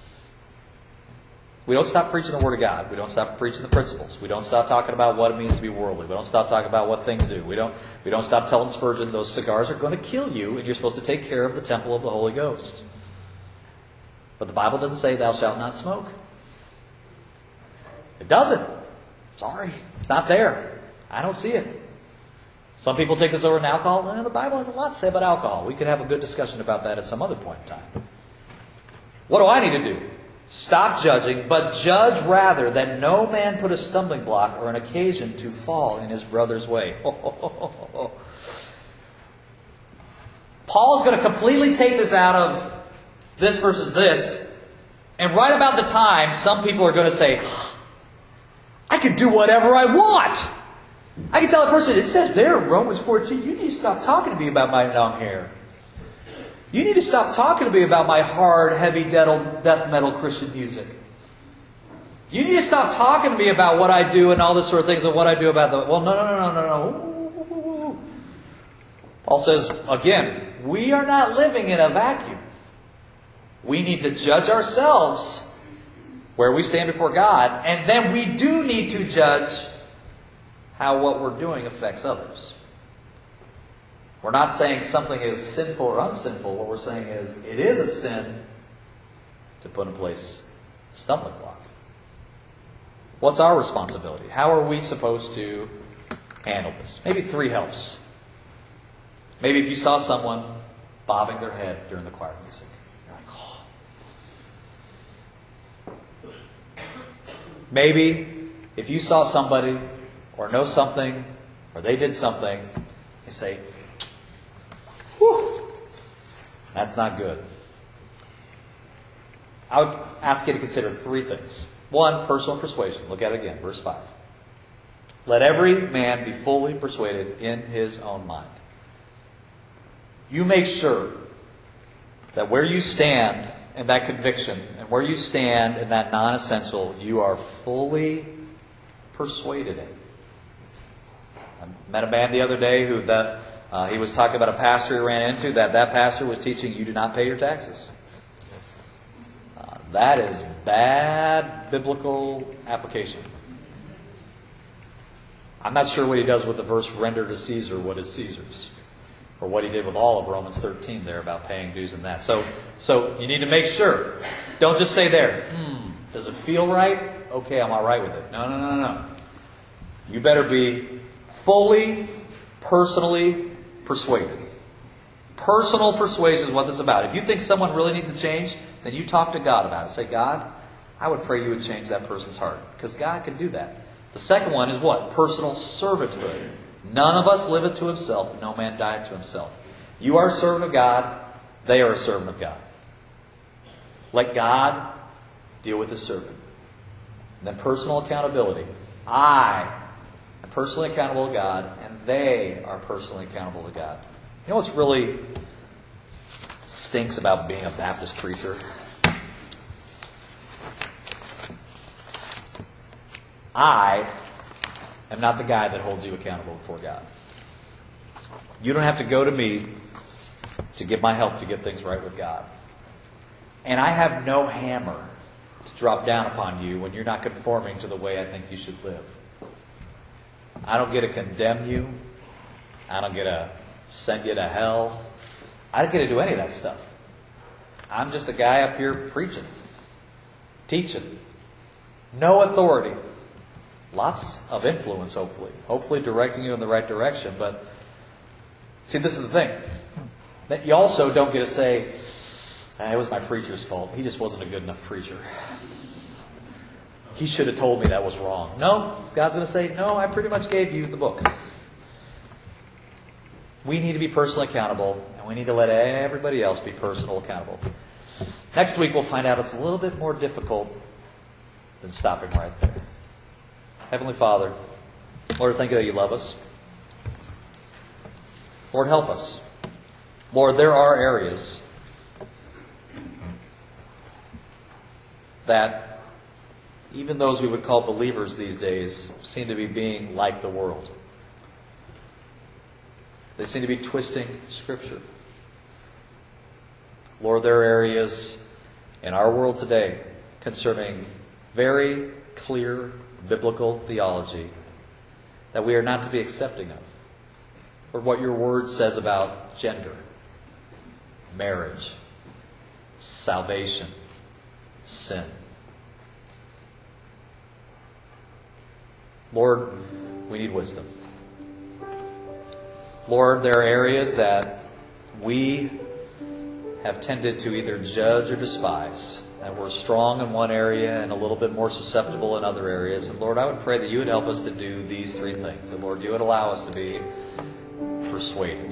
We don't stop preaching the Word of God. We don't stop preaching the principles. We don't stop talking about what it means to be worldly. We don't stop talking about what things do. We don't, we don't stop telling Spurgeon those cigars are going to kill you and you're supposed to take care of the temple of the Holy Ghost. But the Bible doesn't say thou shalt not smoke. It doesn't. Sorry. It's not there. I don't see it. Some people take this over in alcohol. Well, the Bible has a lot to say about alcohol. We could have a good discussion about that at some other point in time. What do I need to do? Stop judging, but judge rather that no man put a stumbling block or an occasion to fall in his brother's way. Paul is going to completely take this out of this versus this. And right about the time, some people are going to say, I can do whatever I want. I can tell a person, it says there in Romans fourteen, you need to stop talking to me about my long hair. You need to stop talking to me about my hard, heavy death metal Christian music. You need to stop talking to me about what I do and all this sort of things and what I do about the... Well, no, no, no, no, no, no. Paul says, again, we are not living in a vacuum. We need to judge ourselves where we stand before God, and then we do need to judge how what we're doing affects others. We're not saying something is sinful or unsinful. What we're saying is it is a sin to put in place a stumbling block. What's our responsibility? How are we supposed to handle this? Maybe three helps. Maybe if you saw someone bobbing their head during the choir music, you're like, oh. Maybe if you saw somebody or know something or they did something, you say, whew, that's not good. I would ask you to consider three things. One, personal persuasion. Look at it again, verse five. Let every man be fully persuaded in his own mind. You make sure that where you stand in that conviction and where you stand in that non-essential, you are fully persuaded in. I met a man the other day who that uh, he was talking about a pastor he ran into, that that pastor was teaching you do not pay your taxes. Uh, that is bad biblical application. I'm not sure what he does with the verse, render to Caesar what is Caesar's. Or what he did with all of Romans thirteen there about paying dues and that. So, so you need to make sure. Don't just say there, hmm, does it feel right? Okay, I'm all right with it. No, no, no, no. You better be fully, personally persuaded. Personal persuasion is what this is about. If you think someone really needs to change, then you talk to God about it. Say, God, I would pray you would change that person's heart. Because God can do that. The second one is what? Personal servanthood. None of us liveth to himself, no man dieth to himself. You are a servant of God, they are a servant of God. Let God deal with his servant. And then personal accountability. I am personally accountable to God, and they are personally accountable to God. You know what's really stinks about being a Baptist preacher? I am not the guy that holds you accountable before God. You don't have to go to me to get my help to get things right with God. And I have no hammer to drop down upon you when you're not conforming to the way I think you should live. I don't get to condemn you. I don't get to send you to hell. I don't get to do any of that stuff. I'm just a guy up here preaching, teaching. No authority. Lots of influence, hopefully. Hopefully directing you in the right direction. But, see, this is the thing. That you also don't get to say, ah, it was my preacher's fault. He just wasn't a good enough preacher. He should have told me that was wrong. No, God's going to say, no, I pretty much gave you the book. We need to be personally accountable, and we need to let everybody else be personally accountable. Next week we'll find out it's a little bit more difficult than stopping right there. Heavenly Father, Lord, thank you that you love us. Lord, help us. Lord, there are areas that even those we would call believers these days seem to be being like the world. They seem to be twisting Scripture. Lord, there are areas in our world today concerning very clear biblical theology that we are not to be accepting of. Or what your word says about gender, marriage, salvation, sin. Lord, we need wisdom. Lord, there are areas that we have tended to either judge or despise. That we're strong in one area and a little bit more susceptible in other areas. And Lord, I would pray that you would help us to do these three things. And Lord, you would allow us to be persuaded.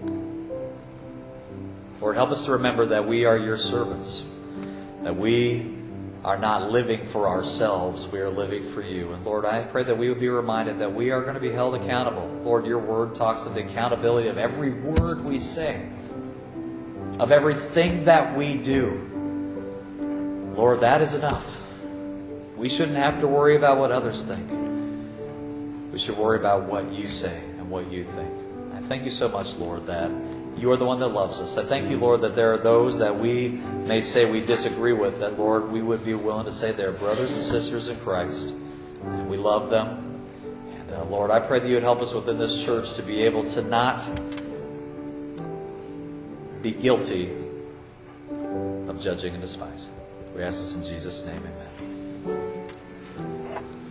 Lord, help us to remember that we are your servants. That we are not living for ourselves. We are living for you. And Lord, I pray that we would be reminded that we are going to be held accountable. Lord, your word talks of the accountability of every word we say. Of everything that we do. Lord, that is enough. We shouldn't have to worry about what others think. We should worry about what you say and what you think. I thank you so much, Lord, that you are the one that loves us. I thank you, Lord, that there are those that we may say we disagree with, that, Lord, we would be willing to say they're brothers and sisters in Christ, and we love them. And, uh, Lord, I pray that you would help us within this church to be able to not be guilty of judging and despising. We ask this in Jesus' name, amen.